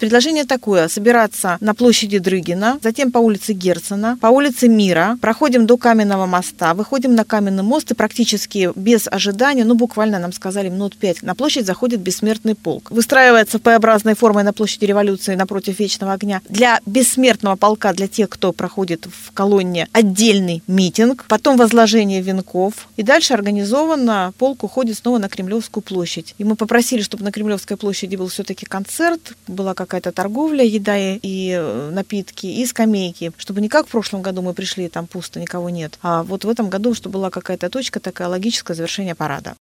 Предложение такое: собираться на площади Дрыгина, затем по улице Герцена, по улице Мира, проходим до Каменного моста, выходим на Каменный мост и практически без ожидания, буквально нам сказали минут 5, на площадь заходит Бессмертный полк. Выстраивается П-образной формой на площади Революции напротив Вечного огня. Для Бессмертного полка, для тех, кто проходит в колонне, отдельный митинг, потом возложение венков, и дальше организованно полк уходит снова на Кремлевскую площадь. И мы попросили, чтобы на Кремлевской площади был все-таки концерт, была какая-то торговля, еда и напитки, и скамейки, чтобы не как в прошлом году мы пришли, там пусто, никого нет, а вот в этом году, чтобы была какая-то точка, такая логическое завершение парада.